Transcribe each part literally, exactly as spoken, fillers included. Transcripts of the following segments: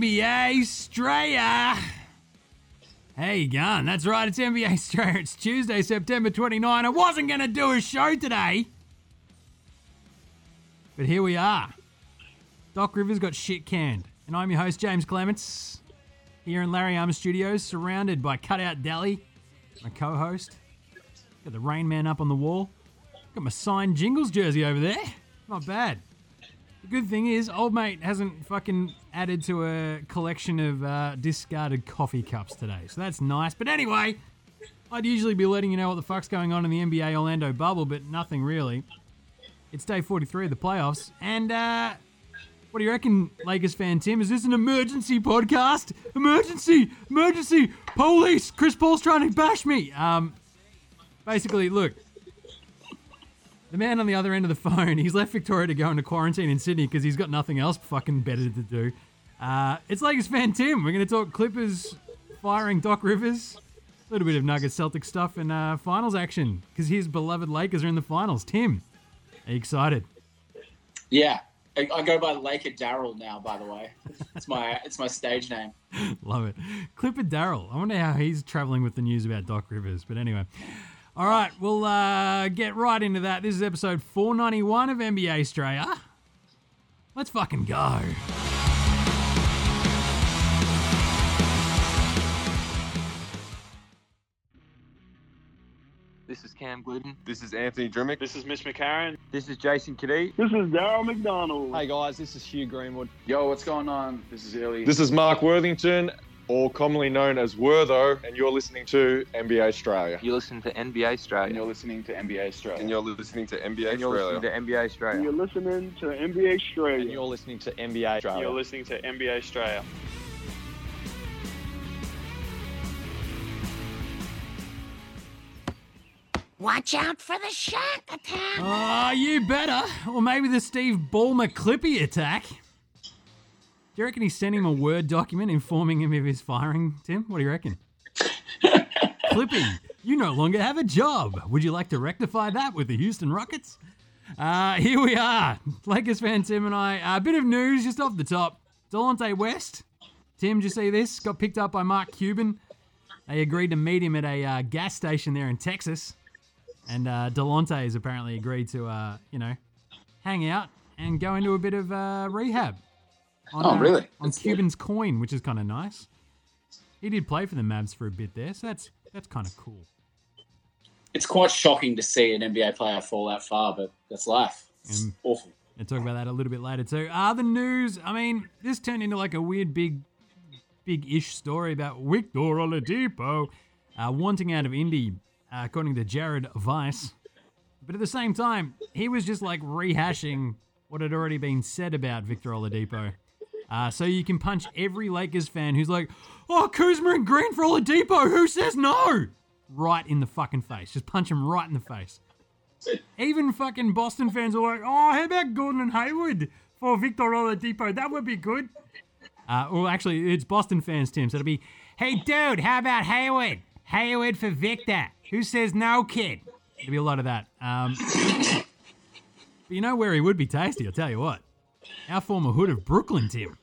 B A Australia. How you going? That's right, it's N B A Australia. It's Tuesday, September twenty-ninth. I wasn't going to do a show today, but here we are. Doc Rivers got shit canned, and I'm your host, James Clements, here in Larry Armour Studios, surrounded by Cutout Dally, my co-host. Got the Rain Man up on the wall. Got my signed Jingles jersey over there. Not bad. The good thing is, old mate hasn't fucking added to a collection of uh, discarded coffee cups today, so that's nice. But anyway, I'd usually be letting you know what the fuck's going on in the N B A Orlando bubble, but nothing really. It's day forty-three of the playoffs, and uh, what do you reckon, Lakers fan Tim? Is this an emergency podcast? Emergency! Emergency! Police! Chris Paul's trying to bash me! Um, basically, look. The man on the other end of the phone, he's left Victoria to go into quarantine in Sydney because he's got nothing else fucking better to do. Uh, it's Lakers fan Tim. We're going to talk Clippers firing Doc Rivers, a little bit of Nuggets Celtic stuff, and uh, finals action because his beloved Lakers are in the finals. Tim, are you excited? Yeah. I, I go by Laker Daryl now, by the way. It's my it's my stage name. Love it. Clipper Daryl. I wonder how he's traveling with the news about Doc Rivers. But anyway. All right, we'll uh, get right into that. This is episode four ninety-one of N B A Australia. Let's fucking go. This is Cam Glidden. This is Anthony Drimmick. This is Mitch McCarron. This is Jason Kadee. This is Daryl McDonald. Hey guys, this is Hugh Greenwood. Yo, what's going on? This is Illy. This is Mark Worthington, or commonly known as Wortho, and you're listening to N B A Australia. You're listening to N B A Australia. And you're listening to N B A Australia. And you're listening to N B A And you're Australia. listening to N B A Australia. And you're listening to N B A Australia. And you're listening to N B A Australia. You're listening to N B A Australia. Watch out for the shark attack. Oh, you better. Or maybe the Steve Ballmer Clippy attack. Do you reckon he sent him a Word document informing him of his firing, Tim? What do you reckon? Clippy, you no longer have a job. Would you like to rectify that with the Houston Rockets? Uh, here we are. Lakers fan Tim and I. A bit of news just off the top. Delonte West. Tim, did you see this? Got picked up by Mark Cuban. They agreed to meet him at a uh, gas station there in Texas. And uh, Delonte has apparently agreed to, uh, you know, hang out and go into a bit of uh, rehab. On, Oh, really? Uh, on That's Cuban's coin, which is kind of nice. He did play for the Mavs for a bit there, so that's that's kind of cool. It's quite shocking to see an N B A player fall that far, but that's life. It's Um, awful. We'll talk about that a little bit later too. Uh, the news, I mean, this turned into like a weird big, big-ish story about Victor Oladipo uh, wanting out of Indy, uh, according to Jared Weiss. But at the same time, he was just like rehashing what had already been said about Victor Oladipo. Uh, so you can punch every Lakers fan who's like, oh, Kuzma and Green for Oladipo, who says no? Right in the fucking face. Just punch him right in the face. Even fucking Boston fans are like, oh, how about Gordon and Hayward for Victor Oladipo? That would be good. Uh, well, actually, it's Boston fans, Tim, so it'll be, hey, dude, how about Hayward? Hayward for Victor. Who says no, kid? There'll be a lot of that. Um, but you know where he would be tasty, I'll tell you what. Our former hood of Brooklyn, Tim.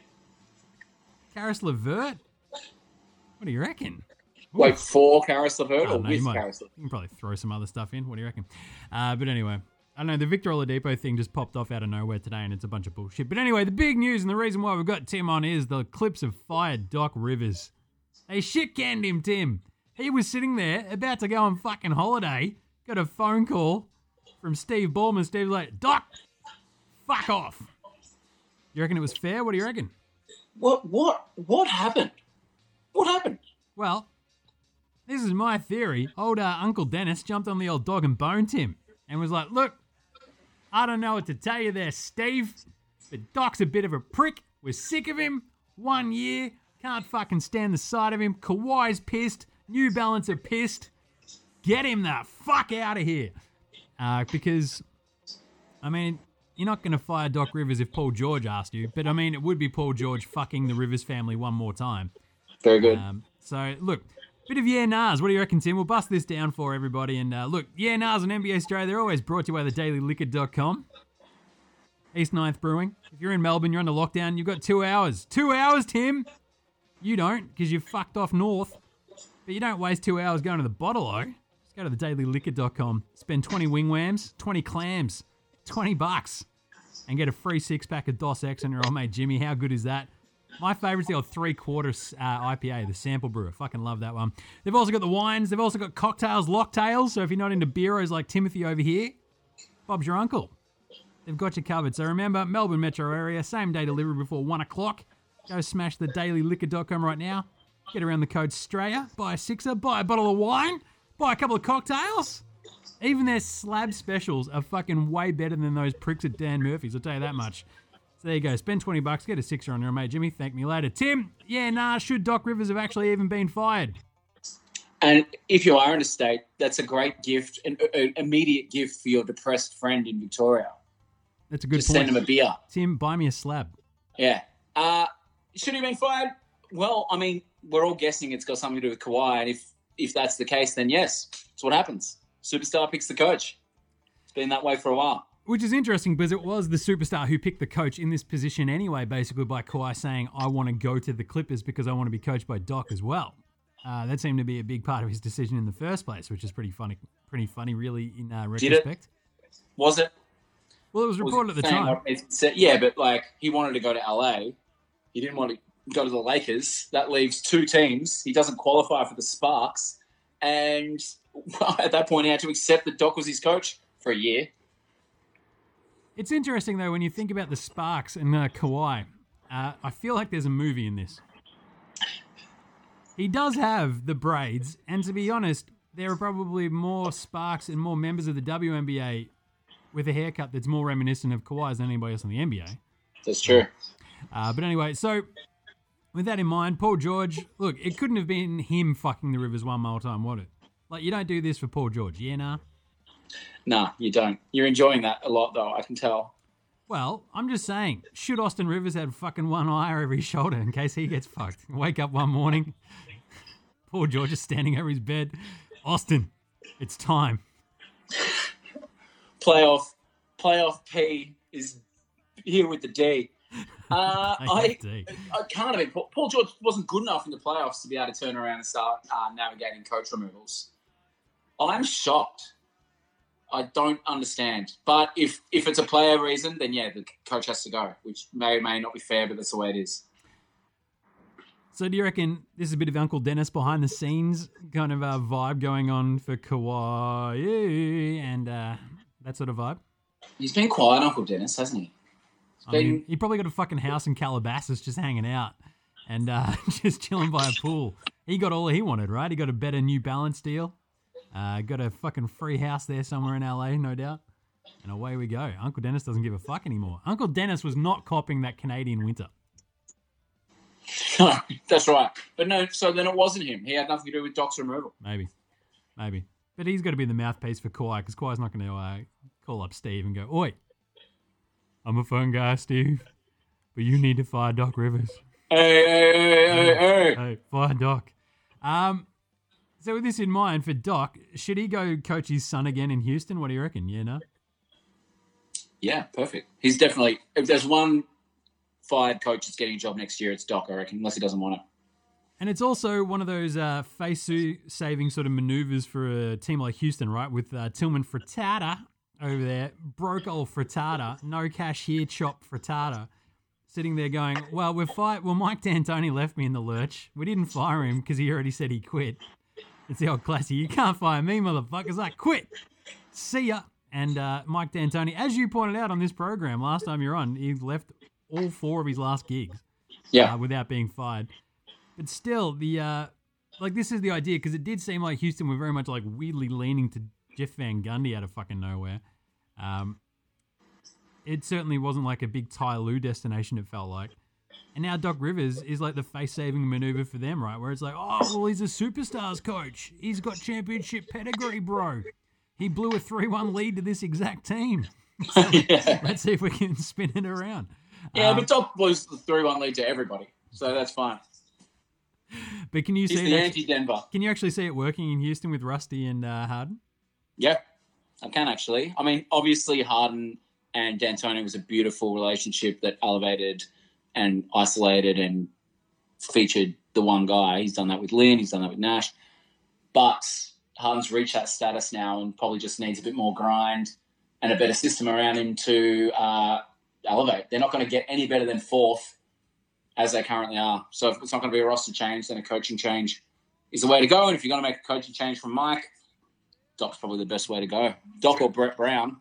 Karis LeVert? What do you reckon? Wait, for Karis LeVert Oh, or no, with you, might, Karis LeVert? you can probably throw some other stuff in. What do you reckon? Uh, but anyway, I don't know. The Victor Oladipo thing just popped off out of nowhere today, and it's a bunch of bullshit. But anyway, the big news and the reason why we've got Tim on is the Clips have fired Doc Rivers. They shit-canned him, Tim. He was sitting there about to go on fucking holiday, got a phone call from Steve Ballmer. Steve's like, Doc, fuck off. You reckon it was fair? What do you reckon? What, what, what happened? What happened? Well, this is my theory. Old uh, Uncle Dennis jumped on the old dog and boned him and was like, look, I don't know what to tell you there, Steve, but Doc's a bit of a prick. We're sick of him. One year. Can't fucking stand the sight of him. Kawhi's pissed. New Balance are pissed. Get him the fuck out of here. Uh, because, I mean, you're not going to fire Doc Rivers if Paul George asked you, but I mean, it would be Paul George fucking the Rivers family one more time. Very good. Um, so, look, bit of yeah nahs. What do you reckon, Tim? We'll bust this down for everybody. And uh, look, yeah nahs on N B A Australia, they're always brought to you by the daily liquor dot com. East Ninth Brewing. If you're in Melbourne, you're under lockdown, you've got two hours. Two hours, Tim! You don't, because you've fucked off north. But you don't waste two hours going to the bottle-o. Just go to the daily liquor dot com. Spend twenty wing whams, twenty clams, twenty bucks, and get a free six-pack of Dos X on your old mate Jimmy. How good is that? My favourite's the old three-quarters uh, I P A, the Sample Brewer. Fucking love that one. They've also got the wines. They've also got cocktails, locktails. So if you're not into beeros like Timothy over here, Bob's your uncle. They've got you covered. So remember, Melbourne metro area, same-day delivery before one o'clock. Go smash the daily liquor dot com right now. Get around the code Straya, buy a sixer, buy a bottle of wine, buy a couple of cocktails. Even their slab specials are fucking way better than those pricks at Dan Murphy's, I'll tell you that much. So there you go. Spend twenty bucks, get a sixer on your mate Jimmy. Thank me later. Tim, yeah, nah, should Doc Rivers have actually even been fired? And if you are in a state, that's a great gift, an, an immediate gift for your depressed friend in Victoria. That's a good Just point. send him a beer. Tim, buy me a slab. Yeah. Uh, should he have been fired? Well, I mean, we're all guessing it's got something to do with Kawhi, and if, if that's the case, then yes, it's what happens. Superstar picks the coach. It's been that way for a while. Which is interesting because it was the superstar who picked the coach in this position anyway, basically by Kawhi saying, I want to go to the Clippers because I want to be coached by Doc as well. Uh, that seemed to be a big part of his decision in the first place, which is pretty funny, pretty funny really in uh, retrospect. Did it? Was it? Well, it was reported was at the saying, time. It's, yeah, but like he wanted to go to L A. He didn't want to go to the Lakers. That leaves two teams. He doesn't qualify for the Sparks. And well, at that point, he had to accept that Doc was his coach for a year. It's interesting, though, when you think about the Sparks and uh, Kawhi. Uh, I feel like there's a movie in this. He does have the braids, and to be honest, there are probably more Sparks and more members of the W N B A with a haircut that's more reminiscent of Kawhi's than anybody else in the N B A. That's true. Uh, but anyway, so with that in mind, Paul George, look, it couldn't have been him fucking the Rivers one more time, would it? Like, you don't do this for Paul George, yeah, nah? Nah, you don't. You're enjoying that a lot, though, I can tell. Well, I'm just saying, should Austin Rivers have fucking one eye over his shoulder in case he gets fucked? Wake up one morning, Paul George is standing over his bed. Austin, it's time. Playoff, playoff P is here with the D. Uh, I, D. I can't have Paul, Paul George wasn't good enough in the playoffs to be able to turn around and start uh, navigating coach removals. I'm shocked. I don't understand. But if, if it's a player reason, then yeah, the coach has to go, which may or may not be fair, but that's the way it is. So do you reckon this is a bit of Uncle Dennis behind the scenes kind of uh, vibe going on for Kawhi and uh, that sort of vibe? He's been quiet, Uncle Dennis, hasn't he? I mean, he probably got a fucking house in Calabasas just hanging out and uh, just chilling by a pool. He got all he wanted, right? He got a better New Balance deal. Uh, got a fucking free house there somewhere in L A, no doubt. And away we go. Uncle Dennis doesn't give a fuck anymore. Uncle Dennis was not copping that Canadian winter. No, that's right. But no, so then it wasn't him. He had nothing to do with Doc's removal. Maybe. Maybe. But he's got to be the mouthpiece for Kawhi because Kawhi's not going to uh, call up Steve and go, Oi, I'm a fun guy, Steve, but you need to fire Doc Rivers. Hey, hey, hey, hey, hey. Hey, fire Doc. Um, so with this in mind, for Doc, should he go coach his son again in Houston? What do you reckon? Yeah, no? Yeah, perfect. He's definitely, if there's one fired coach that's getting a job next year, it's Doc, I reckon, unless he doesn't want it. And it's also one of those uh, face-saving sort of maneuvers for a team like Houston, right? With uh, Tillman Frittata over there, broke old Frittata, no cash here, chop Frittata, sitting there going, well, we're fi- well, Mike D'Antoni left me in the lurch. We didn't fire him because he already said he quit. It's the old classic, you can't fire me, motherfuckers. I quit. See ya. And uh, Mike D'Antoni, as you pointed out on this program last time you're on, he left all four of his last gigs yeah. uh, without being fired. But still, the uh, like this is the idea, because it did seem like Houston were very much like weirdly leaning to Jeff Van Gundy out of fucking nowhere. Um, it certainly wasn't like a big Ty Lue destination, it felt like. And now Doc Rivers is like the face-saving maneuver for them, right? Where it's like, oh, well, he's a superstars coach. He's got championship pedigree, bro. He blew a three one lead to this exact team. So yeah. Let's see if we can spin it around. Yeah, um, but Doc blew the three one lead to everybody, so that's fine. But can you He's see the that? anti-Denver. Can you actually see it working in Houston with Rusty and uh, Harden? Yeah, I can actually. I mean, obviously Harden and D'Antoni was a beautiful relationship that elevated and isolated and featured the one guy. He's done that with Lynn. He's done that with Nash. But Harden's reached that status now and probably just needs a bit more grind and a better system around him to uh, elevate. They're not going to get any better than fourth as they currently are. So if it's not going to be a roster change, then a coaching change is the way to go. And if you're going to make a coaching change from Mike, Doc's probably the best way to go. Doc or Brett Brown.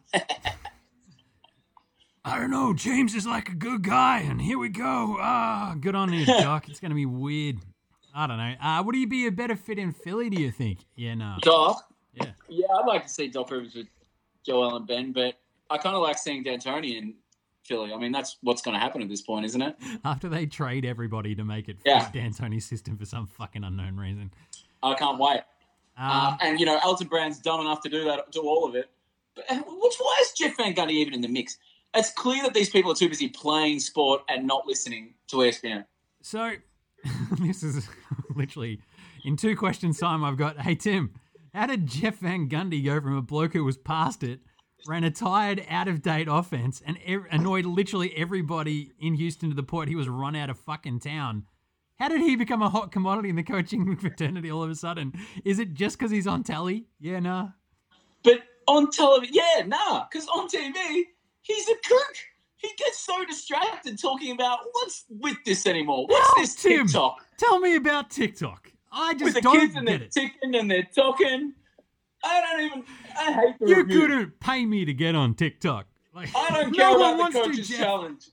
I don't know. James is like a good guy, and here we go. Ah, good on you, Doc. It's going to be weird. I don't know. Uh, would he be a better fit in Philly, do you think? Yeah, no. Doc? Yeah. Yeah, I'd like to see Doc Rivers with Joel and Ben, but I kind of like seeing D'Antoni in Philly. I mean, that's what's going to happen at this point, isn't it? After they trade everybody to make it fit Yeah. D'Antoni's system for some fucking unknown reason. I can't wait. Um, uh, and, you know, Elton Brand's dumb enough to do that, do all of it. But and what's, why is Jeff Van Gundy even in the mix? It's clear that these people are too busy playing sport and not listening to E S P N. So, this is literally, in two questions time, I've got, hey, Tim, how did Jeff Van Gundy go from a bloke who was past it, ran a tired, out-of-date offense, and ev- annoyed literally everybody in Houston to the point he was run out of fucking town? How did he become a hot commodity in the coaching fraternity all of a sudden? Is it just because he's on telly? Yeah, nah. But on television, yeah, nah, because on T V, he's a kook. He gets so distracted talking about what's with this anymore. What's Oh, this Tim, TikTok? Tell me about TikTok. I just With the don't kids and get they're it. ticking and they're talking. I don't even, I hate the You review. couldn't pay me to get on TikTok. Like, I don't no care one about wants the to, coach's Jeff. challenge.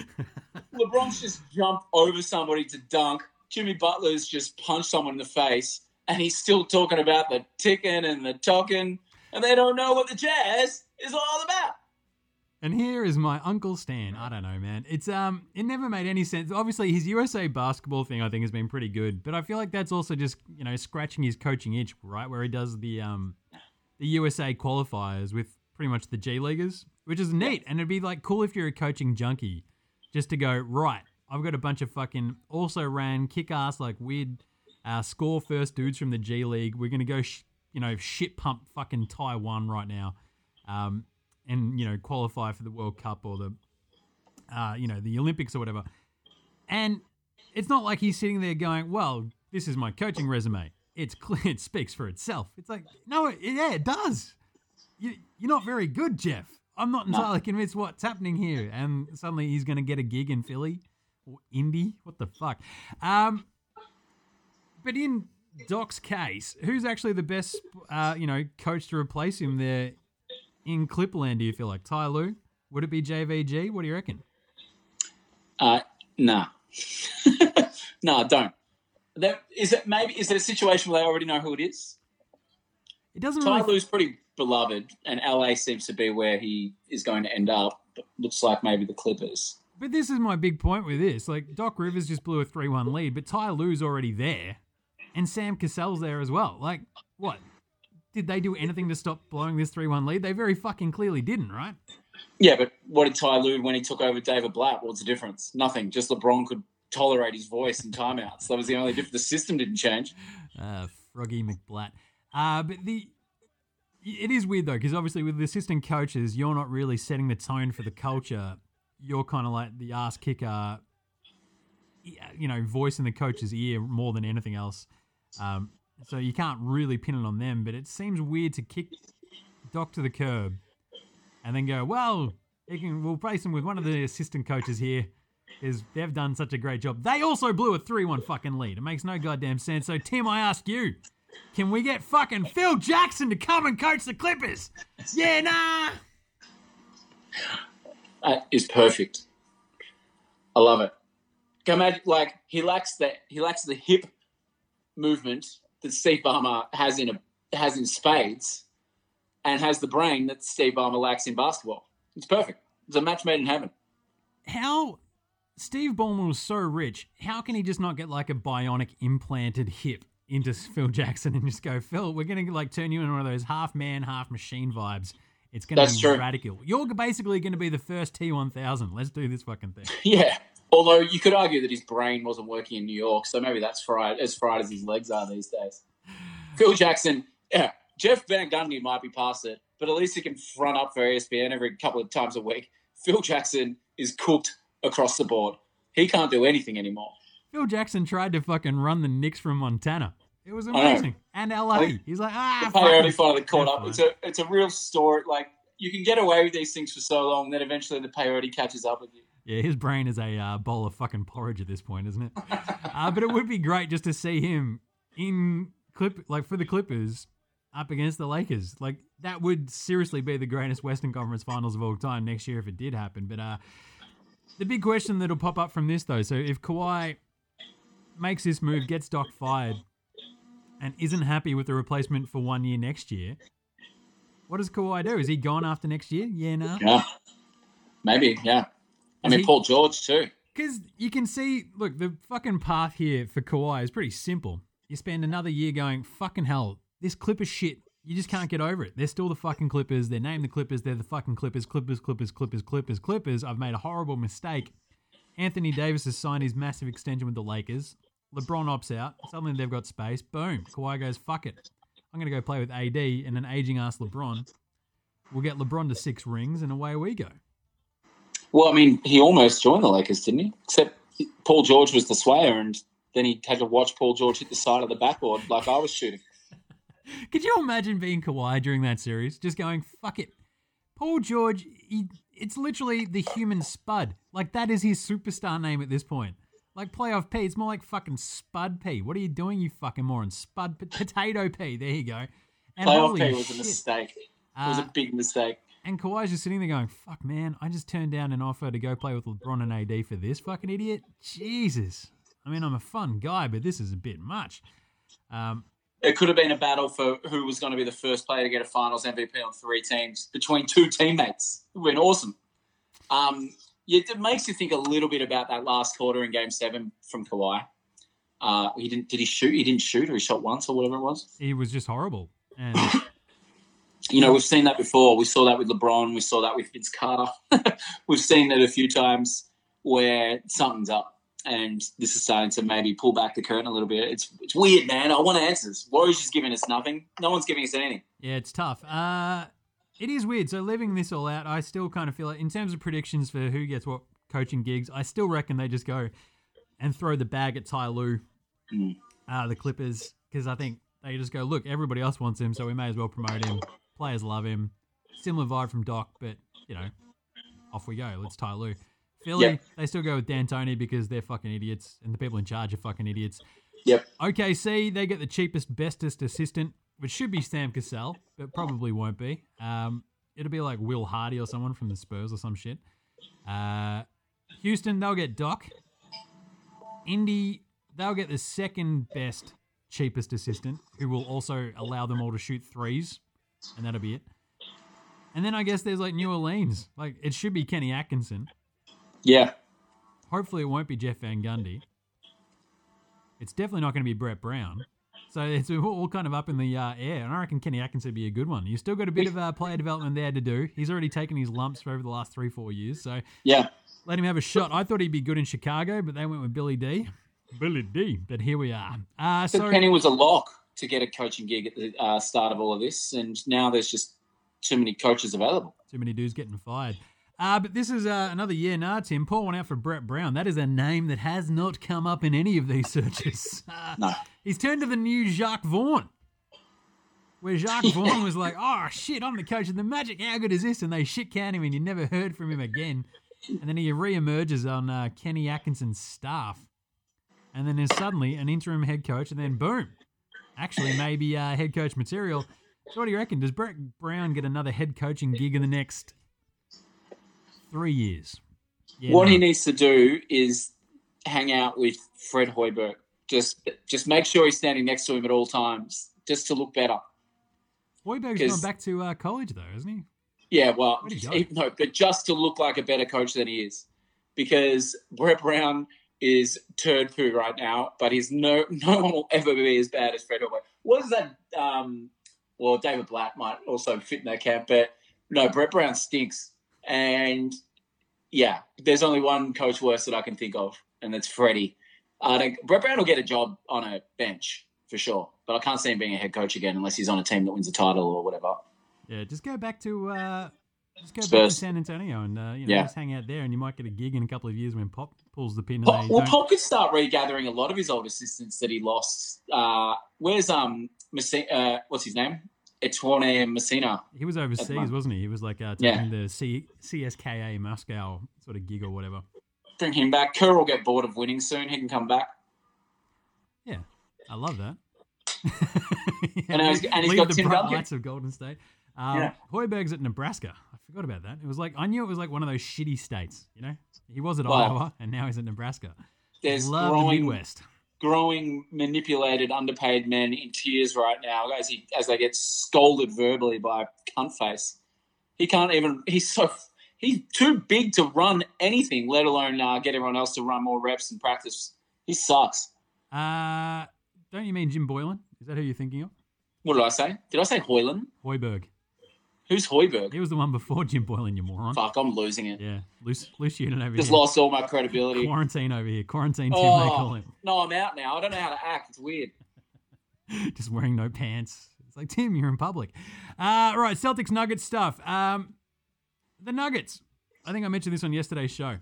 LeBron's just jumped over somebody to dunk. Jimmy Butler's just punched someone in the face, and he's still talking about the ticking and the talking, and they don't know what the jazz is all about. And here is my Uncle Stan. I don't know, man. It's um, it never made any sense. Obviously, his U S A basketball thing, I think, has been pretty good. But I feel like that's also just, you know, scratching his coaching itch, right? Where he does the um, the U S A qualifiers with pretty much the G Leaguers, which is neat. And it'd be like cool if you're a coaching junkie, just to go, right, I've got a bunch of fucking also ran kick ass like weird uh, score first dudes from the G League. We're gonna go, sh- you know, shit pump fucking Taiwan right now. Um. And, you know, qualify for the World Cup or the, uh, you know, the Olympics or whatever. And it's not like he's sitting there going, well, this is my coaching resume. It's clear, it speaks for itself. It's like, no, it, yeah, it does. You, you're not very good, Jeff. I'm not entirely no. convinced what's happening here. And suddenly he's going to get a gig in Philly or Indy. What the fuck? Um, but in Doc's case, who's actually the best, uh, you know, coach to replace him there in Clipland, do you feel like? Ty Lue? Would it be J V G? What do you reckon? Uh, nah. no, I don't. That, is it maybe is it a situation where they already know who it is? It doesn't Ty really... Lue's pretty beloved, and L A seems to be where he is going to end up. But looks like maybe the Clippers. But this is my big point with this. Like, Doc Rivers just blew a three one lead, but Ty Lue's already there, and Sam Cassell's there as well. Like, what? Did they do anything to stop blowing this three one lead? They very fucking clearly didn't, right? Yeah, but what did Ty Lue when he took over David Blatt? What's the difference? Nothing. Just LeBron could tolerate his voice in timeouts. That was the only difference. The system didn't change. Uh, Froggy McBlatt. Uh, but the it is weird, though, because obviously with the assistant coaches, you're not really setting the tone for the culture. You're kind of like the ass kicker, you know, voice in the coach's ear more than anything else. Um So you can't really pin it on them, but it seems weird to kick Doc to the curb and then go, well, he can, we'll replace him with one of the assistant coaches here because they've done such a great job. They also blew a three one fucking lead. It makes no goddamn sense. So, Tim, I ask you, can we get fucking Phil Jackson to come and coach the Clippers? Yeah, nah. That is perfect. I love it. Can imagine, like, he lacks the, he lacks the hip movement that Steve Ballmer has in a has in spades, and has the brain that Steve Ballmer lacks in basketball. It's perfect. It's a match made in heaven. How Steve Ballmer was so rich, how can he just not get like a bionic implanted hip into Phil Jackson and just go, Phil, we're gonna like turn you into one of those half man, half machine vibes. It's gonna That's be true. radical. You're basically gonna be the first T one thousand. Let's do this fucking thing. Yeah. Although you could argue that his brain wasn't working in New York, so maybe that's fried, as fried as his legs are these days. Phil Jackson, yeah, Jeff Van Gundy might be past it, but at least he can front up for E S P N every couple of times a week. Phil Jackson is cooked across the board. He can't do anything anymore. Phil Jackson tried to fucking run the Knicks from Montana. It was amazing. And L A. He's like, ah, the peyote fuck finally caught They're up. fine. It's a it's a real story. Like, you can get away with these things for so long, then eventually the peyote catches up with you. Yeah, his brain is a uh, bowl of fucking porridge at this point, isn't it? uh, but it would be great just to see him in clip, like for the Clippers, up against the Lakers. Like, that would seriously be the greatest Western Conference Finals of all time next year if it did happen. But uh, the big question that'll pop up from this, though, so if Kawhi makes this move, gets Doc fired, and isn't happy with the replacement for one year next year, what does Kawhi do? Is he gone after next year? Yeah, no? Yeah. Maybe, yeah. I Is mean, he- Paul George, too. Because you can see, look, the fucking path here for Kawhi is pretty simple. You spend another year going, fucking hell, this Clippers shit, you just can't get over it. They're still the fucking Clippers. They're named the Clippers. They're the fucking Clippers. Clippers, Clippers, Clippers, Clippers, Clippers. I've made a horrible mistake. Anthony Davis has signed his massive extension with the Lakers. LeBron opts out. Suddenly they've got space. Boom. Kawhi goes, fuck it. I'm going to go play with A D and an aging-ass LeBron. We'll get LeBron to six rings, and away we go. Well, I mean, he almost joined the Lakers, didn't he? Except Paul George was the swayer, and then he had to watch Paul George hit the side of the backboard like I was shooting. Could you imagine being Kawhi during that series? Just going, fuck it. Paul George, he, it's literally the human Spud. Like, that is his superstar name at this point. Like, playoff P, it's more like fucking Spud P. What are you doing, you fucking moron? Spud, p- potato P. There you go. And Playoff holy P was shit. a mistake. It was Uh, a big mistake. And Kawhi's just sitting there going, fuck, man, I just turned down an offer to go play with LeBron and A D for this fucking idiot? Jesus. I mean, I'm a fun guy, but this is a bit much. Um, It could have been a battle for who was going to be the first player to get a finals M V P on three teams between two teammates. It would have been awesome. Um, yeah, it makes you think a little bit about that last quarter in Game Seven from Kawhi. Uh, he didn't. Did he shoot? He didn't shoot, or he shot once, or whatever it was. he was just horrible. And You know, we've seen that before. We saw that with LeBron. We saw that with Vince Carter. We've seen it a few times where something's up, and this is starting to maybe pull back the curtain a little bit. It's it's weird, man. I want answers. Warriors just giving us nothing. No one's giving us anything. yeah, it's tough. Uh, it is weird. So leaving this all out, I still kind of feel like in terms of predictions for who gets what coaching gigs, I still reckon they just go and throw the bag at Ty Lue, Mm. uh, the Clippers, because I think they just go, look, everybody else wants him, so we may as well promote him. Players love him. Similar vibe from Doc, but, you know, off we go. Let's Ty Lue. Philly, Yep. they still go with D'Antoni because they're fucking idiots, and the people in charge are fucking idiots. Yep. O K C, they get the cheapest, bestest assistant, which should be Sam Cassell, but probably won't be. Um, it'll be like Will Hardy or someone from the Spurs or some shit. Uh, Houston, they'll get Doc. Indy, they'll get the second best, cheapest assistant, who will also allow them all to shoot threes, and that'll be it. And then I guess there's like New Orleans. Like, it should be Kenny Atkinson. Yeah. Hopefully it won't be Jeff Van Gundy. It's definitely not going to be Brett Brown. So it's all kind of up in the uh, air. And I reckon Kenny Atkinson would be a good one. You've still got a bit of uh, player development there to do. He's already taken his lumps for over the last three, four years. So Yeah. let him have a shot. I thought he'd be good in Chicago, but they went with Billy D. Billy D. But here we are. Uh, So so Kenny was a lock to get a coaching gig at the uh, start of all of this, and now there's just too many coaches available. too many dudes getting fired. Uh, but this is uh, another year now, Tim. Pour one out for Brett Brown. That is a name that has not come up in any of these searches. Uh, No. He's turned to the new Jacques Vaughn, where Jacques Vaughn was like, oh, shit, I'm the coach of the Magic. How good is this? And they shit can him, and you never heard from him again. And then he reemerges on uh, Kenny Atkinson's staff. And then there's suddenly an interim head coach, and then boom. Actually, maybe uh, head coach material. So what do you reckon? Does Brett Brown get another head coaching gig in the next three years? Yeah, what no. he needs to do is hang out with Fred Hoiberg. Just, just make sure he's standing next to him at all times, just to look better. Hoiberg's 'Cause- gone back to uh, college, though, isn't he? Yeah, well, Where'd he go? he- no, but just to look like a better coach than he is, because Brett Brown is turd poo right now, but he's no no one will ever be as bad as Fred Hoiberg. What is that? Um, well, David Blatt might also fit in that camp, but no, Brett Brown stinks. And yeah, there's only one coach worse that I can think of, and that's Freddie. I think Brett Brown will get a job on a bench for sure, but I can't see him being a head coach again unless he's on a team that wins a title or whatever. Yeah, just go back to uh, just go back Spurs. to San Antonio and uh, you know Yeah. just hang out there, and you might get a gig in a couple of years when Pop pulls the pin. And Pop, they well, don't... Pop could start regathering a lot of his old assistants that he lost. Uh, where's um, Messina, uh, what's his name? Etwane Messina. He was overseas, wasn't he? He was like uh, Yeah. taking the C- CSKA Moscow sort of gig or whatever. Bring him back. Kerr will get bored of winning soon. He can come back. Yeah, I love that. And he's- and he's Leave got the Tim bright Duncan. lights of Golden State. Um, Yeah. Hoiberg's at Nebraska. I forgot about that. It was like I knew it was like one of those shitty states. You know, he was at Well, Iowa, and now he's at Nebraska. There's Love the growing, Midwest. growing manipulated, underpaid men in tears right now as he as they get scolded verbally by Cuntface. He can't even. He's so he's too big to run anything, let alone uh, get everyone else to run more reps and practice. He sucks. Uh, don't you mean Jim Boylan? Is that who you're thinking of? What did I say? Did I say Hoyland? Hoiberg. Who's Hoiberg? He was the one before Jim Boylan, you moron. Fuck, I'm losing it. Yeah, loose, loose unit over Just here. lost all my credibility. Quarantine over here. Quarantine Tim, they call Oh, him. no, I'm out now. I don't know how to act. It's weird. Just wearing no pants. It's like, Tim, you're in public. Uh, right, Celtics Nuggets stuff. Um, the Nuggets. I think I mentioned this on yesterday's show.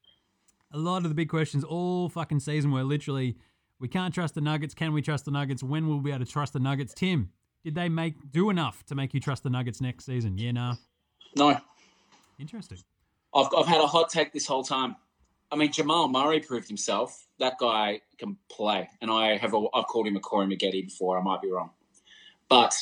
A lot of the big questions all fucking season were literally, we can't trust the Nuggets. Can we trust the Nuggets? When will we be able to trust the Nuggets? Tim, did they make do enough to make you trust the Nuggets next season? Yeah, nah. No. Interesting. I've, I've had a hot take this whole time. I mean, Jamal Murray proved himself. That guy can play. And I have a, I've called him a Corey Maggette before. I might be wrong. But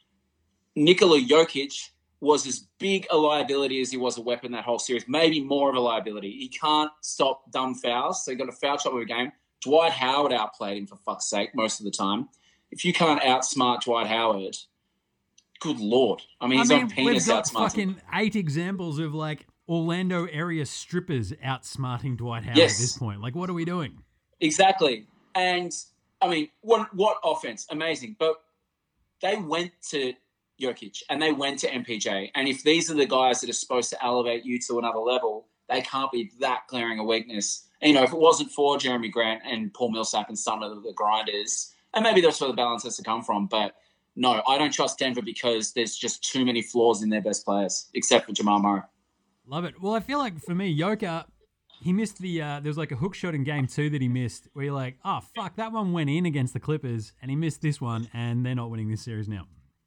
Nikola Jokic was as big a liability as he was a weapon that whole series, maybe more of a liability. He can't stop dumb fouls, so he got a foul shot with a game. Dwight Howard outplayed him, for fuck's sake, most of the time. If you can't outsmart Dwight Howard, good Lord. I mean, his I mean, own penis we've got outsmarts him. fucking eight examples of like Orlando area strippers outsmarting Dwight Howard Yes. at this point. Like, what are we doing? Exactly. And, I mean, what what offense? Amazing. But they went to Jokic and they went to M P J. And if these are the guys that are supposed to elevate you to another level, they can't be that glaring a weakness. And, you know, if it wasn't for Jeremy Grant and Paul Millsap and some of the grinders, and maybe that's where the balance has to come from, but no, I don't trust Denver because there's just too many flaws in their best players, except for Jamal Murray. Love it. Well, I feel like for me, Joker, he missed the, uh, there was like a hook shot in game two that he missed where you're like, oh, fuck, that one went in against the Clippers and he missed this one and they're not winning this series now.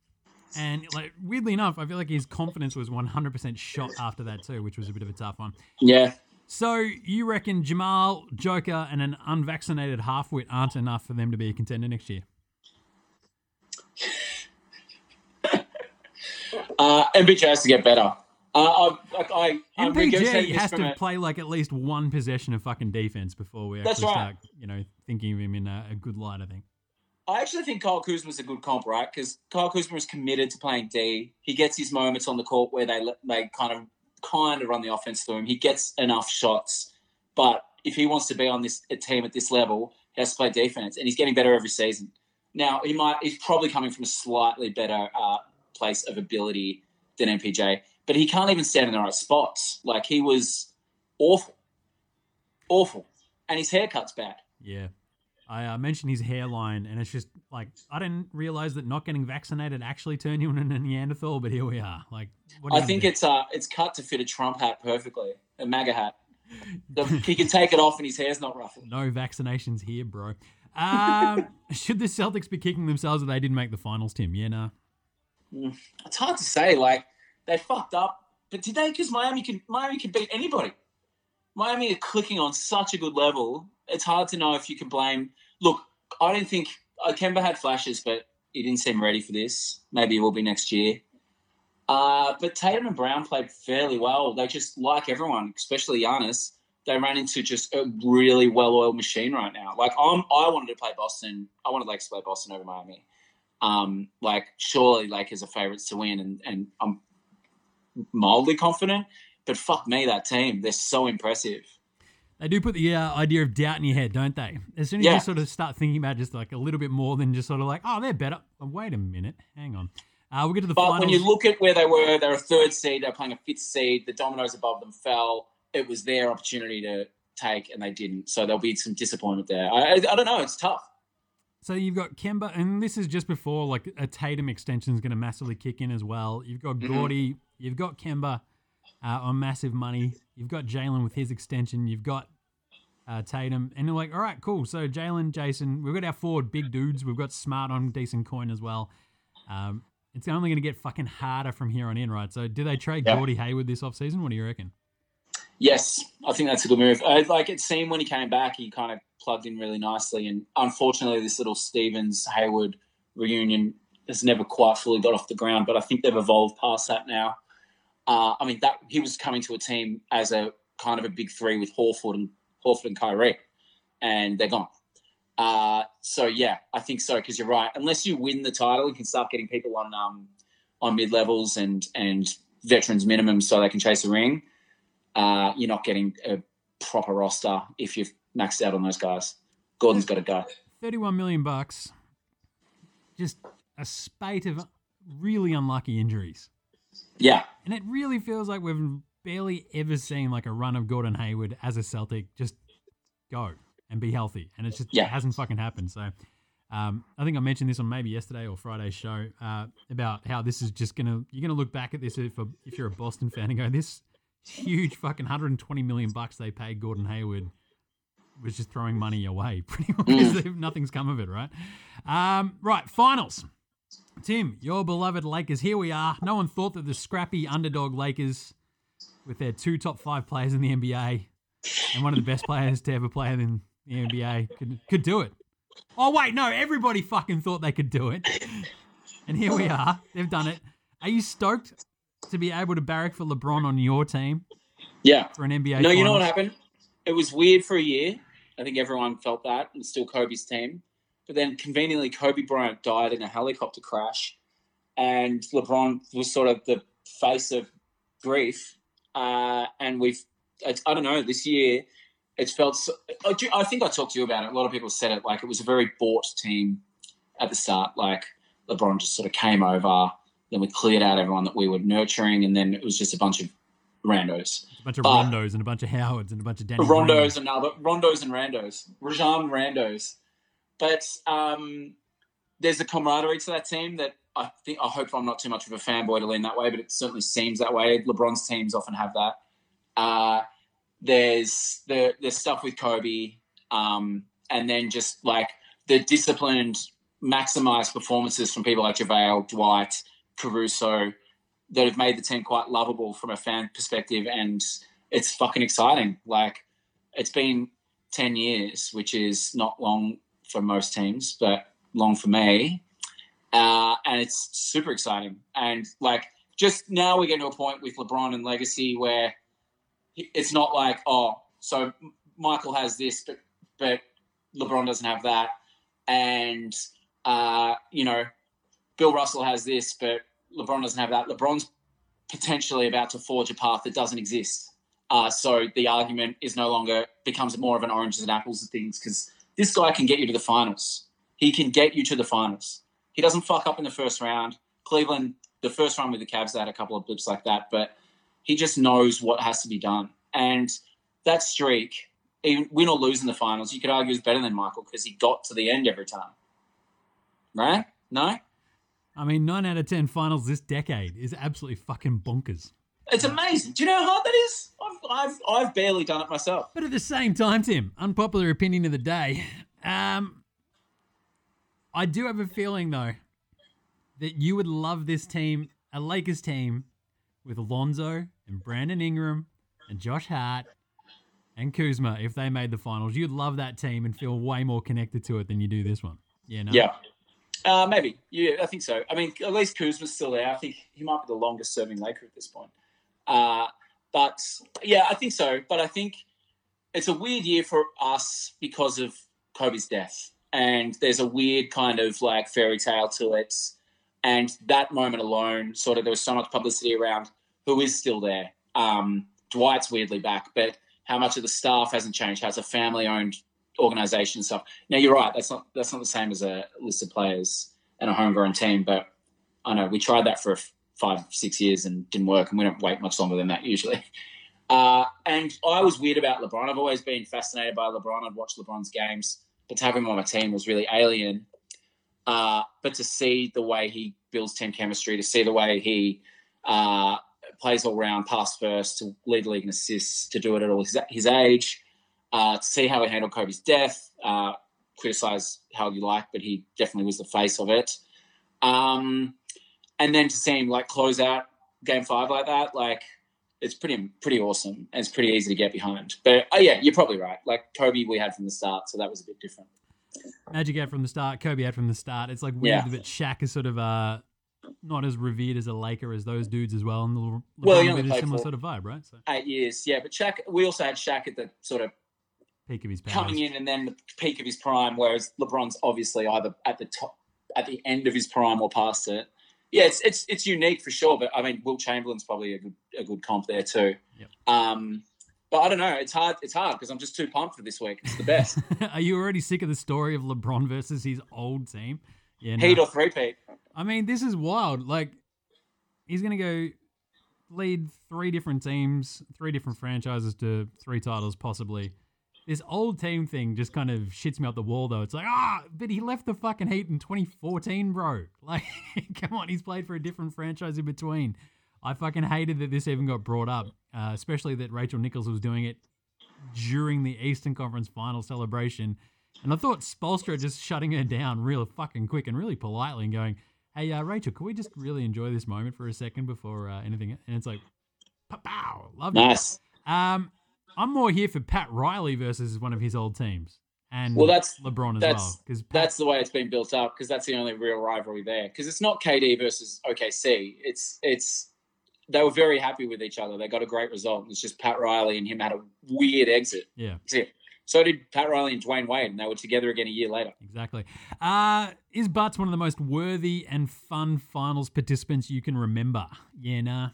And like weirdly enough, I feel like his confidence was one hundred percent shot after that too, which was a bit of a tough one. Yeah. So you reckon Jamal, Joker, and an unvaccinated halfwit aren't enough for them to be a contender next year? Uh, M P J has to get better. Uh, I, I, I'm M P G regurgitating this has from to a- play like at least one possession of fucking defense before we actually That's right. start, you know, thinking of him in a, a good light, I think. I actually think Kyle Kuzma's a good comp, right? Because Kyle Kuzma is committed to playing D. He gets his moments on the court where they let- they kind of kind of run the offense through him. He gets enough shots, but if he wants to be on this a team at this level, he has to play defense, and he's getting better every season. Now he might he's probably coming from a slightly better uh, place of ability than M P J, but he can't even stand in the right spots. Like he was awful, awful, and his haircut's bad. Yeah. I uh, mentioned his hairline, and it's just like, I didn't realize that not getting vaccinated actually turned you into a Neanderthal, but here we are. Like, what are I you think gonna it's uh it's cut to fit a Trump hat perfectly, a MAGA hat. The, he can take it off and his hair's not ruffled. do? No vaccinations here, bro. Um, should the Celtics be kicking themselves if they didn't make the finals, Tim? Yeah, nah. It's hard to say. Like they fucked up, but did they? Because Miami can Miami can beat anybody. Miami are clicking on such a good level. It's hard to know if you can blame. Look, I don't think uh, Kemba had flashes, but he didn't seem ready for this. Maybe he will be next year. Uh, but Tatum and Brown played fairly well. They just, like everyone, especially Giannis, they ran into just a really well-oiled machine right now. Like I'm, I wanted to play Boston. I wanted Lakers to play Boston over Miami. Um, like surely Lakers are favourites to win, and, and I'm mildly confident. But fuck me, that team, they're so impressive. They do put the uh, idea of doubt in your head, don't they? As soon as Yeah. you sort of start thinking about just like a little bit more than just sort of like, oh, they're better. Oh, wait a minute. Hang on. Uh, we'll get to the But finals. when you look at where they were, they were a third seed. They were playing a fifth seed. The dominoes above them fell. It was their opportunity to take, and they didn't. So there'll be some disappointment there. I, I, I don't know. It's tough. So you've got Kemba, and this is just before like a Tatum extension is going to massively kick in as well. You've got Mm-hmm. Gordy, you've got Kemba uh, on massive money. You've got Jalen with his extension. You've got uh, Tatum, and you're like, all right, cool. So Jalen, Jason, we've got our forward big dudes. We've got Smart on decent coin as well. Um, it's only going to get fucking harder from here on in, right? So do they trade Yeah. Gordy Hayward this offseason? What do you reckon? Yes, I think that's a good move. I, like it seemed when he came back, he kind of plugged in really nicely. And unfortunately, this little Stevens Hayward reunion has never quite fully got off the ground. But I think they've evolved past that now. Uh, I mean, that he was coming to a team as a kind of a big three with Horford and Horford and Kyrie, and they're gone. Uh, so yeah, I think so because you're right. Unless you win the title, you can start getting people on um, on mid levels and and veterans minimum so they can chase a ring. Uh, you're not getting a proper roster if you've maxed out on those guys. Gordon's got to go. thirty-one million bucks. Just a spate of really unlucky injuries. Yeah. And it really feels like we've barely ever seen like a run of Gordon Hayward as a Celtic just go and be healthy. And it just Yeah. it hasn't fucking happened. So um, I think I mentioned this on maybe yesterday or Friday's show uh, about how this is just going to, you're going to look back at this if, a, if you're a Boston fan and go, this huge fucking one hundred twenty million bucks they paid Gordon Hayward was just throwing money away pretty much because nothing's come of it, right? Um, right, finals. Tim, your beloved Lakers, here we are. No one thought that the scrappy underdog Lakers with their two top five players in the N B A and one of the best players to ever play in the N B A could, could do it. Oh, wait, no, everybody fucking thought they could do it. And here we are. They've done it. Are you stoked to be able to barrack for LeBron on your team Yeah. for an N B A No, you know what finals? happened? It was weird for a year. I think everyone felt that. It was still Kobe's team. But then conveniently, Kobe Bryant died in a helicopter crash. And LeBron was sort of the face of grief. Uh, and we've, I, I don't know, this year, it's felt, so, I, I think I talked to you about it. A lot of people said it, like it was a very bought team at the start. Like LeBron just sort of came over. Then we cleared out everyone that we were nurturing. And then it was just a bunch of randos. A bunch of But- Rondos and a bunch of Howards and a bunch of Danny Rondos Greens. and now, but Rondos and Randos, Rajon Randos. But um, there's a camaraderie to that team that I think. I hope I'm not too much of a fanboy to lean that way, but it certainly seems that way. LeBron's teams often have that. Uh, there's the there's stuff with Kobe, um, and then just like the disciplined, maximized performances from people like JaVale, Dwight, Caruso, that have made the team quite lovable from a fan perspective, and it's fucking exciting. Like, it's been ten years, which is not long for most teams, but long for me. Uh, and it's super exciting. And, like, just now we're getting to a point with LeBron and legacy where it's not like, oh, so Michael has this, but, but LeBron doesn't have that. And, uh, you know, Bill Russell has this, but LeBron doesn't have that. LeBron's potentially about to forge a path that doesn't exist. Uh, so the argument is no longer becomes more of an oranges and apples of things because this guy can get you to the finals. He can get you to the finals. He doesn't fuck up in the first round. Cleveland, the first round with the Cavs, they had a couple of blips like that, but he just knows what has to be done. And that streak, even win or lose in the finals, you could argue is better than Michael because he got to the end every time. Right? No? I mean, nine out of ten finals this decade is absolutely fucking bonkers. It's amazing. Do you know how hard that is? I've, I've, I've barely done it myself. But at the same time, Tim, unpopular opinion of the day. Um, I do have a feeling, though, that you would love this team, a Lakers team, with Alonzo and Brandon Ingram and Josh Hart and Kuzma if they made the finals. You'd love that team and feel way more connected to it than you do this one. Yeah, no? Yeah. Uh, maybe. Yeah, I think so. I mean, at least Kuzma's still there. I think he might be the longest serving Laker at this point. Uh, but, yeah, I think so. But I think it's a weird year for us because of Kobe's death. And there's a weird kind of, like, fairy tale to it. And that moment alone, sort of, there was so much publicity around who is still there. Um, Dwight's weirdly back, but how much of the staff hasn't changed, how it's a family-owned organisation and stuff. Now, you're right. That's not that's not the same as a list of players and a homegrown team, but I know we tried that for five, six years and didn't work, and we don't wait much longer than that usually. Uh, and I was weird about LeBron. I've always been fascinated by LeBron. I'd watch LeBron's games, but to have him on my team was really alien. Uh, but to see the way he builds team chemistry, to see the way he uh, plays all round, pass first, to lead the league in assists, to do it at all his, his age, uh, to see how he handled Kobe's death, uh, criticize how you like, but he definitely was the face of it. Um, and then to see him like close out game five like that, like it's pretty pretty awesome. And it's pretty easy to get behind. But oh yeah, you're probably right. Like Kobe we had from the start, so that was a bit different. Magic had from the start, Kobe had from the start. It's like weird Yeah. that Shaq is sort of uh, not as revered as a Laker as those dudes as well. And the Le- Well, he LeBron only bit a played similar for- sort of vibe, right? So Eight years, yeah. But Shaq, we also had Shaq at the sort of peak of his powers. coming in and then the peak of his prime, whereas LeBron's obviously either at the top, at the end of his prime or past it. Yeah, it's it's it's unique for sure. But I mean, Wilt Chamberlain's probably a good a good comp there too. Yep. Um, but I don't know. It's hard. It's hard because I'm just too pumped for this week. It's the best. Are you already sick of the story of LeBron versus his old team? Yeah, no. Heat or three-peat. I mean, this is wild. Like, he's going to go lead three different teams, three different franchises to three titles possibly. This old team thing just kind of shits me up the wall, though. It's like, ah, but he left the fucking Heat in twenty fourteen, bro. Like, come on, he's played for a different franchise in between. I fucking hated that this even got brought up, uh, especially that Rachel Nichols was doing it during the Eastern Conference Final celebration. And I thought Spoelstra just shutting her down real fucking quick and really politely and going, hey, uh, Rachel, can we just really enjoy this moment for a second before uh, anything? And it's like, pow, love it. Nice. Um, I'm more here for Pat Riley versus one of his old teams. And Well, that's LeBron as that's well. Because that's the way it's been built up because that's the only real rivalry there. Because it's not K D versus O K C. It's it's they were very happy with each other. They got a great result. It's just Pat Riley and him had a weird exit. yeah. That's it. So did Pat Riley and Dwayne Wade, and they were together again a year later. Exactly. Uh, is Butts one of the most worthy and fun finals participants you can remember? Yeah, nah.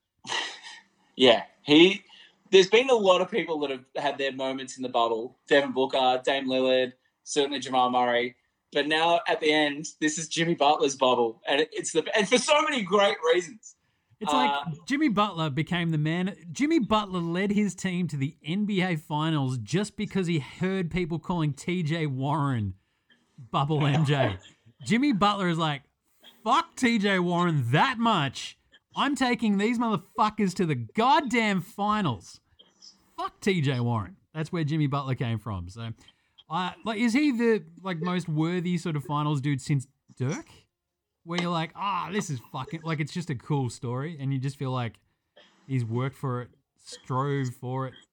Yeah, he. There's been a lot of people that have had their moments in the bubble. Devin Booker, Dame Lillard, certainly Jamal Murray. But now at the end, this is Jimmy Butler's bubble, and it, it's the and for so many great reasons. It's Uh, like Jimmy Butler became the man. Jimmy Butler led his team to the N B A Finals just because he heard people calling T J Warren Bubble M J. Jimmy Butler is like, fuck T J Warren that much. I'm taking these motherfuckers to the goddamn finals. Fuck T J Warren. That's where Jimmy Butler came from. So, uh, like, is he the like most worthy sort of finals dude since Dirk? Where you're like, ah, this is fucking, like, it's just a cool story, and you just feel like he's worked for it, strove for it.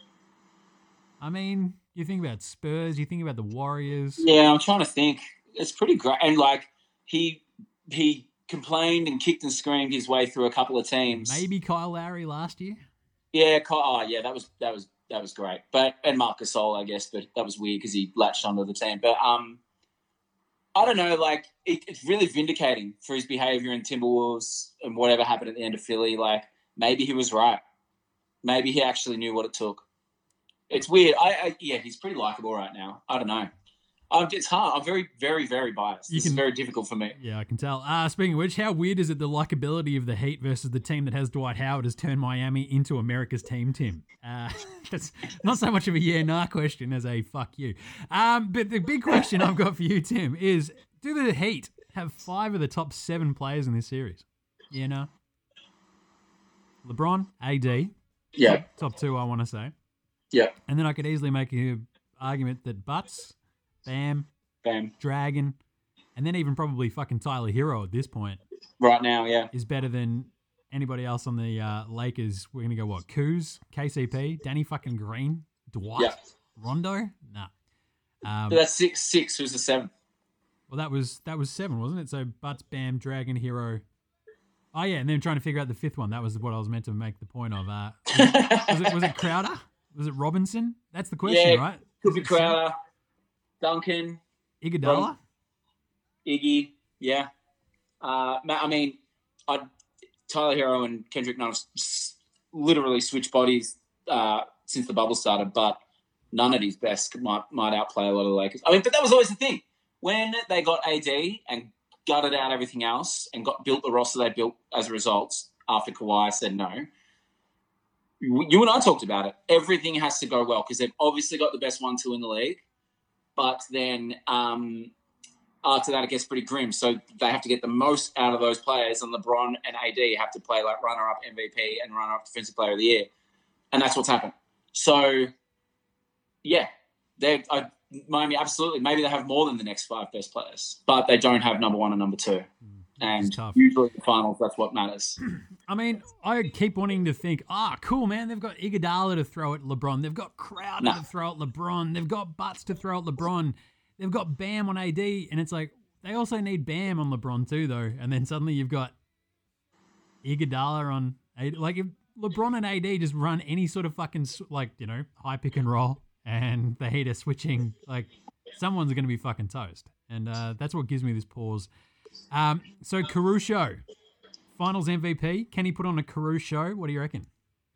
I mean, you think about Spurs, you think about the Warriors. Yeah, I'm trying to think. It's pretty great, and like he he complained and kicked and screamed his way through a couple of teams. Maybe Kyle Lowry last year. Yeah, Ky- oh yeah, that was that was that was great. But and Marc Gasol, I guess, but that was weird because he latched onto the team. But um. I don't know, like, it, it's really vindicating for his behavior in Timberwolves and whatever happened at the end of Philly. Like, maybe he was right. Maybe he actually knew what it took. It's weird. I, I Yeah, he's pretty likable right now. I don't know. Um, it's hard. I'm very, very, very biased. You This can- is very difficult for me. Yeah, I can tell. Uh, speaking of which, how weird is it the likability of the Heat versus the team that has Dwight Howard has turned Miami into America's team, Tim? Uh, that's not so much of a yeah, nah question as a fuck you. Um, but the big question I've got for you, Tim, is do the Heat have five of the top seven players in this series? Yeah, no? LeBron, A D. Yeah, Top two, I want to say. yeah, And then I could easily make an argument that Butts, Bam, bam. Dragon, and then even probably fucking Tyler Hero at this point Right now, yeah. is better than anybody else on the uh, Lakers. We're going to go, what, Kuz, K C P, Danny fucking Green, Dwight, Yeah. Rondo? Nah. Um, So that's six, six. Who's the seven? well, that was that was seven, wasn't it? So Butts, Bam, Dragon, Hero. Oh, yeah, and then trying to figure out the fifth one. That was what I was meant to make the point of. Uh, was, it, was it Crowder? Was it Robinson? That's the question, Yeah, right? Could Is be it Sam- Crowder, Duncan, Iguodala? Iggy, yeah. Uh, ma- I mean, I'd, Tyler Hero and Kendrick Nunn have s- literally switched bodies uh, since the bubble started, but none at his best might, might outplay a lot of the Lakers. I mean, but that was always the thing. When they got A D and gutted out everything else and got built the roster they built as a result after Kawhi said no, you you and I talked about it. Everything has to go well because they've obviously got the best one two in the league, but then um, after that, it gets pretty grim. So they have to get the most out of those players, and LeBron and A D have to play like runner-up M V P and runner-up Defensive Player of the Year, and that's what's happened. So, yeah, they I, Miami absolutely. Maybe they have more than the next five best players, but they don't have number one and number two. And usually in the finals, that's what matters. I mean, I keep wanting to think, ah, cool, man. They've got Iguodala to throw at LeBron. They've got Crowder No. to throw at LeBron. They've got Butts to throw at LeBron. They've got Bam on A D. And it's like, they also need Bam on LeBron too, though. And then suddenly you've got Iguodala on A D. Like, if LeBron and A D just run any sort of fucking, like, you know, high pick and roll, and the Heat are switching, like, someone's going to be fucking toast. And uh, that's what gives me this pause. Um, so Caruso, Finals M V P. Can he put on a Caruso? What do you reckon?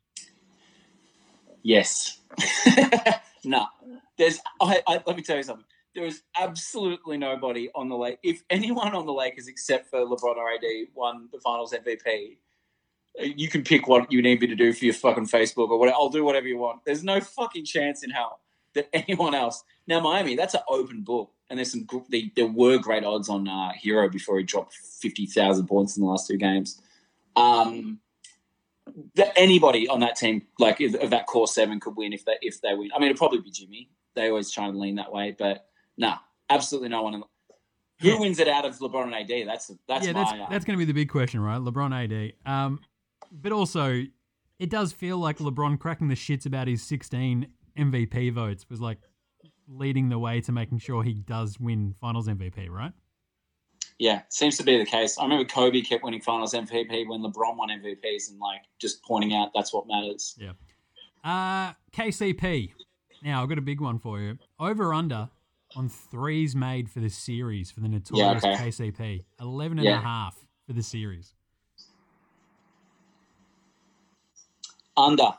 Yes. no. There's. I, I, let me tell you something. There is absolutely nobody on the Lake. If anyone on the Lakers except for LeBron or A D won the Finals M V P, you can pick what you need me to do for your fucking Facebook or whatever. I'll do whatever you want. There's no fucking chance in hell that anyone else. Now Miami, that's an open book. And there's some. They, there were great odds on uh, Hero before he dropped fifty thousand points in the last two games. Um, that anybody on that team, like of of that core seven, could win if they if they win. I mean, it'd probably be Jimmy. They always try and lean that way, but no, nah, absolutely no one. In the, who Yeah. wins it out of LeBron and A D? That's that's yeah, my. that's uh, that's going to be the big question, right? LeBron, A D. Um, but also, it does feel like LeBron cracking the shits about his sixteen M V P votes was like leading the way to making sure he does win Finals M V P, right? Yeah, seems to be the case. I remember Kobe kept winning Finals M V P when LeBron won M V Ps, and like just pointing out that's what matters. Yeah. Uh, K C P. Now, I've got a big one for you. Over under on threes made for the series for the notorious Yeah, okay. K C P. eleven and Yeah. a half for the series. Under.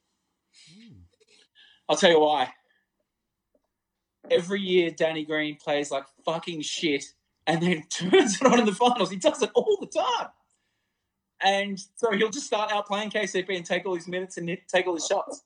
I'll tell you why. Every year, Danny Green plays like fucking shit and then turns it on in the finals. He does it all the time. And so he'll just start out playing K C P and take all his minutes and hit, take all his shots.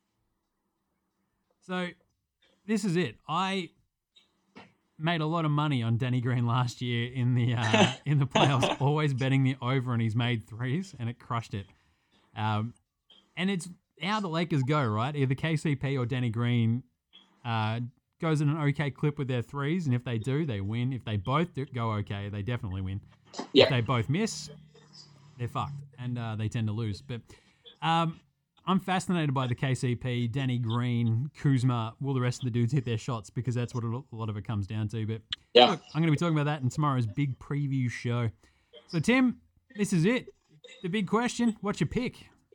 So this is it. I made a lot of money on Danny Green last year in the uh, in the playoffs, always betting the over, and he's made threes, and it crushed it. Um, and it's how the Lakers go, right? Either K C P or Danny Green uh, goes in an okay clip with their threes, and if they do, they win. If they both do, go okay, they definitely win. Yep. If they both miss, they're fucked, and uh, they tend to lose. But um, I'm fascinated by the K C P, Danny Green, Kuzma. Will the rest of the dudes hit their shots? Because that's what a lot of it comes down to. But Yeah. look, I'm going to be talking about that in tomorrow's big preview show. So, Tim, this is it. The big question, what's your pick?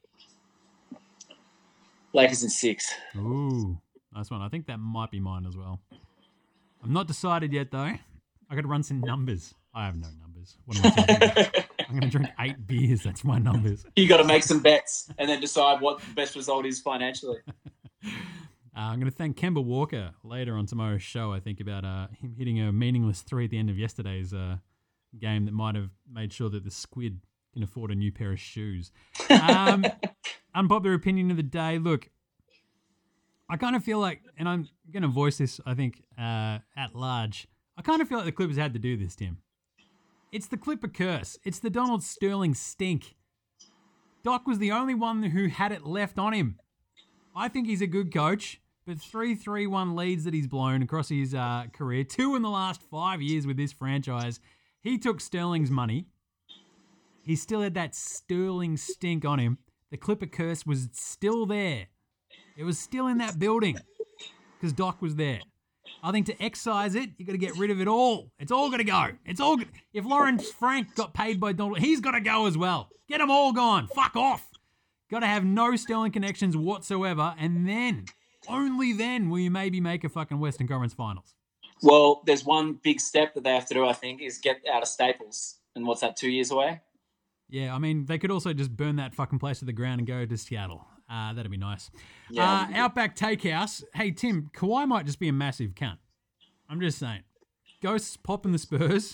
Lakers in six. Ooh, nice one. I think that might be mine as well. I'm not decided yet, though. I got to run some numbers. I have no numbers. What am I talking about? I'm going to drink eight beers. That's my numbers. You got to make some bets and then decide what the best result is financially. Uh, I'm going to thank Kemba Walker later on tomorrow's show, I think, about uh, him hitting a meaningless three at the end of yesterday's uh, game that might have made sure that the squid can afford a new pair of shoes. Um, unpopular opinion of the day. Look, I kind of feel like, and I'm going to voice this, I think, uh, at large, I kind of feel like the Clippers had to do this, Tim. It's the Clipper curse. It's the Donald Sterling stink. Doc was the only one who had it left on him. I think he's a good coach, but three three one leads that he's blown across his uh, career, two in the last five years with this franchise. He took Sterling's money. He still had that Sterling stink on him. The Clipper curse was still there. It was still in that building because Doc was there. I think to excise it, you got to get rid of it all. It's all got to go. It's all. Go- if Lawrence Frank got paid by Donald, he's got to go as well. Get them all gone. Fuck off. Got to have no Sterling connections whatsoever, and then, only then, will you maybe make a fucking Western Conference Finals. Well, there's one big step that they have to do, I think, is get out of Staples. And what's that, two years away? Yeah, I mean, they could also just burn that fucking place to the ground and go to Seattle. Uh, that'd be nice. Yeah. Uh, Outback Takehouse. Hey, Tim, Kawhi might just be a massive cunt. I'm just saying. Ghosts popping the Spurs.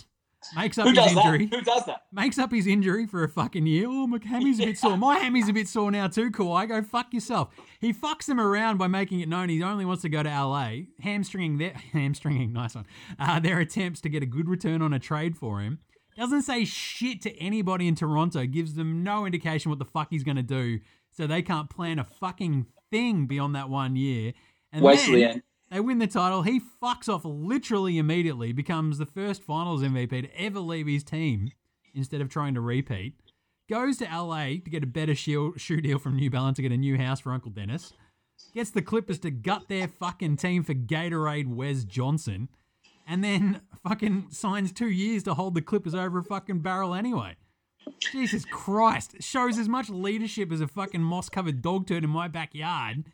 makes up Who his does injury. that? Who does that? Makes up his injury for a fucking year. Oh, my hammy's a bit sore. My hammy's a bit sore now too, Kawhi. Go fuck yourself. He fucks them around by making it known he only wants to go to L A, hamstringing their hamstringing, nice one, uh, their attempts to get a good return on a trade for him. Doesn't say shit to anybody in Toronto. Gives them no indication what the fuck he's going to do, so they can't plan a fucking thing beyond that one year. And Wait till the then end. they win the title. He fucks off literally immediately, becomes the first finals M V P to ever leave his team instead of trying to repeat. Goes to L A to get a better shoe shoe deal from New Balance to get a new house for Uncle Dennis. Gets the Clippers to gut their fucking team for Gatorade Wes Johnson. And then fucking signs two years to hold the Clippers over a fucking barrel anyway. Jesus Christ. Shows as much leadership as a fucking moss-covered dog turd in my backyard.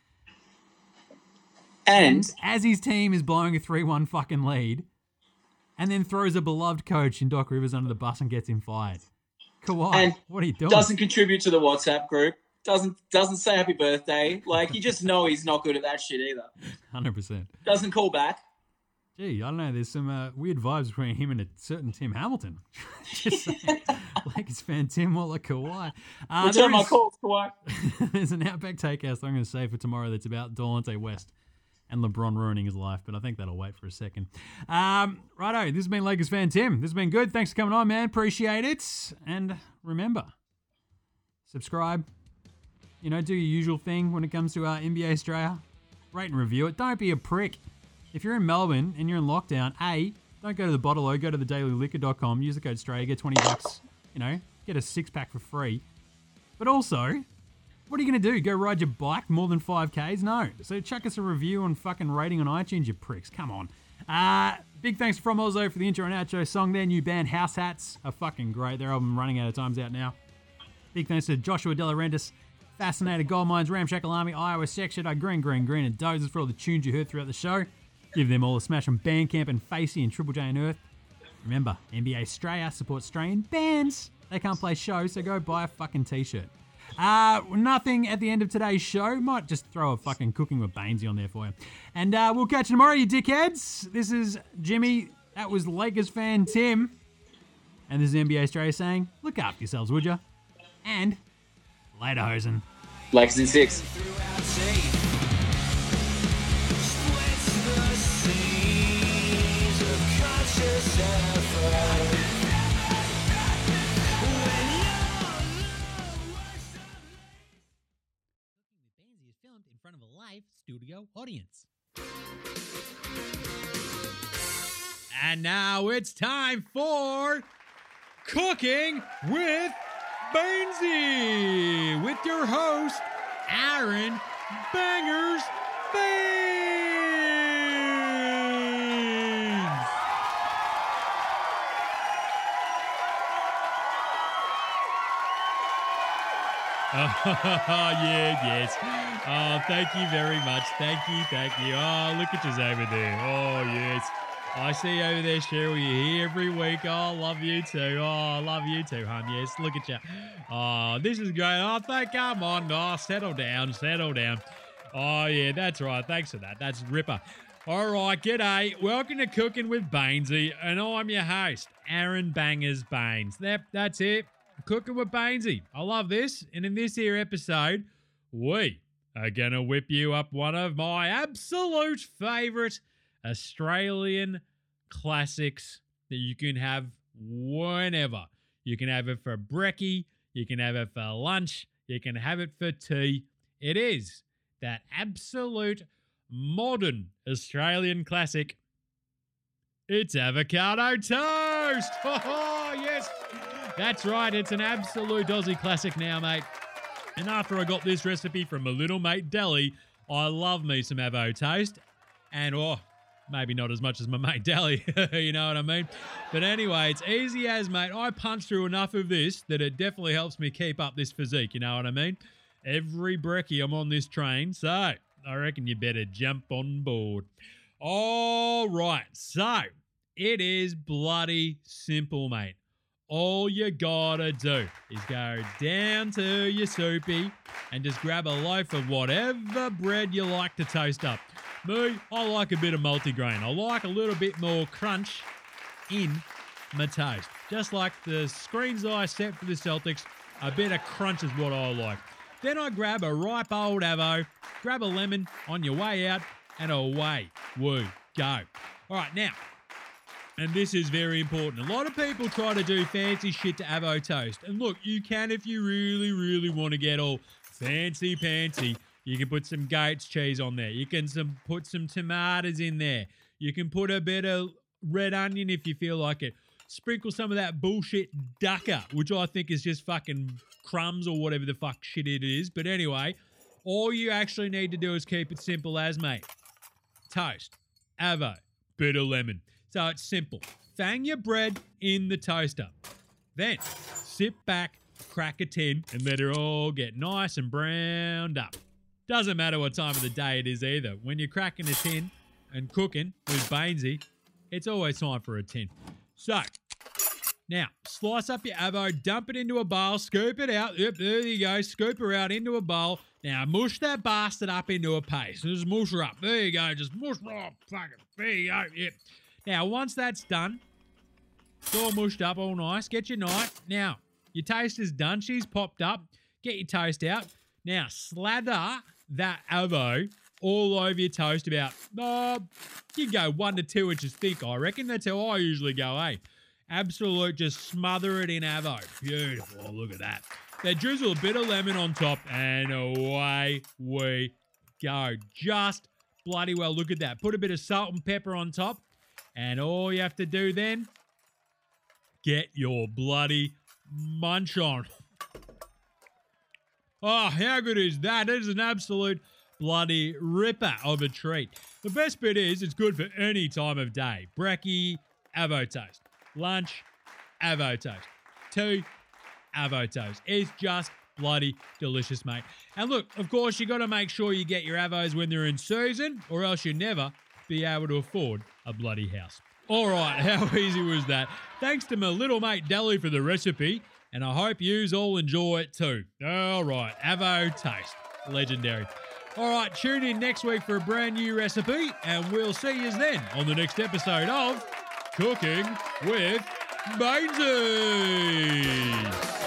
And As his team is blowing a three one fucking lead, and then throws a beloved coach in Doc Rivers under the bus and gets him fired. Kawhi, And what are you doing? doesn't contribute to the WhatsApp group. Doesn't doesn't say happy birthday. Like, you just know he's not good at that shit either. one hundred percent. Doesn't call back. Gee, I don't know. There's some uh, weird vibes between him and a certain Tim Hamilton. Just saying. Lakers fan Tim Waller Kawhi. Uh, Return there my is- calls, Kawhi. There's an Outback Takehouse I'm going to say for tomorrow that's about Delonte West and LeBron ruining his life, but I think that'll wait for a second. Um, righto, this has been Lakers fan Tim. This has been good. Thanks for coming on, man. Appreciate it. And remember, subscribe. You know, do your usual thing when it comes to uh, N B A Australia. Rate and review it. Don't be a prick. If you're in Melbourne and you're in lockdown, A, don't go to the bottle-o, go to the daily liquor dot com, use the code Australia, get twenty bucks, you know, get a six-pack for free. But also, what are you going to do? Go ride your bike more than five Ks? No. So chuck us a review and fucking rating on iTunes, you pricks. Come on. Uh, big thanks from Ozzo for the intro and outro song. Their new band, House Hats, are fucking great. Their album Running Out of Time's out now. Big thanks to Joshua De Laurentiis, Fascinated Gold Mines, Ramshackle Army, Iowa Section, Green, Green, Green, and Dozers for all the tunes you heard throughout the show. Give them all a smash on Bandcamp and Facey and Triple J and Earth. Remember, N B A Australia supports Australian bands. They can't play shows, so go buy a fucking t-shirt. Uh, nothing at the end of today's show. Might just throw a fucking Cooking with Bainesy on there for you. And uh, we'll catch you tomorrow, you dickheads. This is Jimmy. That was Lakers fan Tim. And this is N B A Australia saying, look after yourselves, would ya? And later, hosen. Lakers in six. Is filmed in front of a live studio audience. And now it's time for Cooking with Bainesy with your host, Aaron Bangers Baines. Oh, yeah, yes. Oh, thank you very much. Thank you, thank you. Oh, look at you over there. Oh, yes. I see you over there, Cheryl. You're here every week. Oh, love you too. Oh, love you too, hon. Yes, look at you. Oh, this is great. Oh, thank, come on. Oh, settle down, settle down. Oh, yeah, that's right. Thanks for that. That's Ripper. All right, g'day. Welcome to Cooking with Bainesy, and I'm your host, Aaron Bangers Baines. Yep, that's it. Cooking with Bainesy. I love this. And in this here episode, we are going to whip you up one of my absolute favourite Australian classics that you can have whenever. You can have it for brekkie. You can have it for lunch. You can have it for tea. It is that absolute modern Australian classic. It's avocado toast. Oh, yes. That's right. It's an absolute Aussie classic now, mate. And after I got this recipe from my little mate Deli, I love me some avo toast. And, oh, maybe not as much as my mate Deli, you know what I mean? But anyway, it's easy as, mate. I punch through enough of this that it definitely helps me keep up this physique, you know what I mean? Every brekkie I'm on this train, so I reckon you better jump on board. All right, so it is bloody simple, mate. All you gotta do is go down to your soupy and just grab a loaf of whatever bread you like to toast up. Me, I like a bit of multigrain. I like a little bit more crunch in my toast. Just like the screens that I set for the Celtics, a bit of crunch is what I like. Then I grab a ripe old Avo, grab a lemon on your way out, and away we go. All right, now, and this is very important. A lot of people try to do fancy shit to Avo toast. And look, you can if you really, really want to get all fancy pantsy. You can put some goat's cheese on there. You can some put some tomatoes in there. You can put a bit of red onion if you feel like it. Sprinkle some of that bullshit ducker, which I think is just fucking crumbs or whatever the fuck shit it is. But anyway, all you actually need to do is keep it simple as, mate. Toast, Avo, bit of lemon. So it's simple. Fang your bread in the toaster. Then sit back, crack a tin, and let it all get nice and browned up. Doesn't matter what time of the day it is either. When you're cracking a tin and cooking with Bainesy, it's always time for a tin. So, now, slice up your Avo, dump it into a bowl, scoop it out. Yep, there you go. Scoop her out into a bowl. Now, mush that bastard up into a paste. Just mush her up. There you go. Just mush her up. Fuck it. There you go. Yep. Now, once that's done, it's all mushed up, all nice. Get your knife. Now, your toast is done. She's popped up. Get your toast out. Now, slather that Avo all over your toast about, uh, you go one to two inches thick, I reckon. That's how I usually go, eh? Absolute, just smother it in Avo. Beautiful. Look at that. Then drizzle a bit of lemon on top, and away we go. Just bloody well. Look at that. Put a bit of salt and pepper on top, and all you have to do then, get your bloody munch on. Oh, how good is that? It is an absolute bloody ripper of a treat. The best bit is it's good for any time of day. Brekkie, Avo toast. Lunch, Avo toast. Tea, Avo toast. It's just bloody delicious, mate. And look, of course, you got to make sure you get your Avos when they're in season, or else you'll never be able to afford a bloody house. All right, how easy was that? Thanks to my little mate Deli for the recipe, and I hope yous all enjoy it too. All right, Avo toast. Legendary. All right, tune in next week for a brand new recipe, and we'll see yous then on the next episode of Cooking with Bainesy.